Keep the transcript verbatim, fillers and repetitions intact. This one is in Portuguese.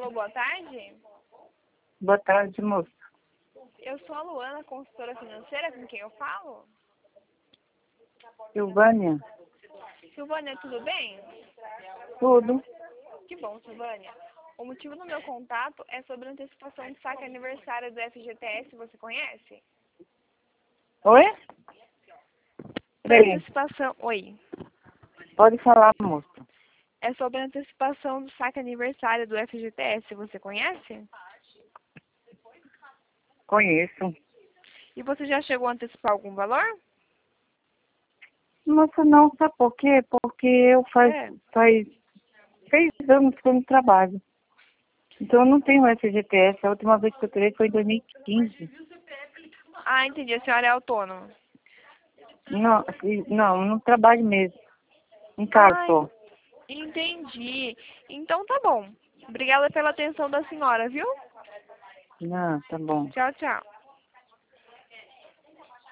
Alô, boa tarde. Boa tarde, moça. Eu sou a Luana, consultora financeira, com quem eu falo? Silvânia? Silvânia, tudo bem? Tudo. Que bom, Silvânia. O motivo do meu contato é sobre a antecipação de saque aniversário do F G T S, você conhece? Oi? Sobre a Peraí. antecipação... Oi. Pode falar, moça. É sobre a antecipação do saque aniversário do F G T S, você conhece? Conheço. E você já chegou a antecipar algum valor? Moça, não, sabe por quê? Porque eu faz, É. faz seis anos que eu não trabalho. Então eu não tenho F G T S. A última vez que eu tirei foi em dois mil e quinze. Ah, entendi. A senhora é autônoma. Não, assim, não, não trabalho mesmo. Em casa Ai, só. entendi. Então tá bom. Obrigada pela atenção da senhora, viu? Não, tá bom. Tchau, tchau.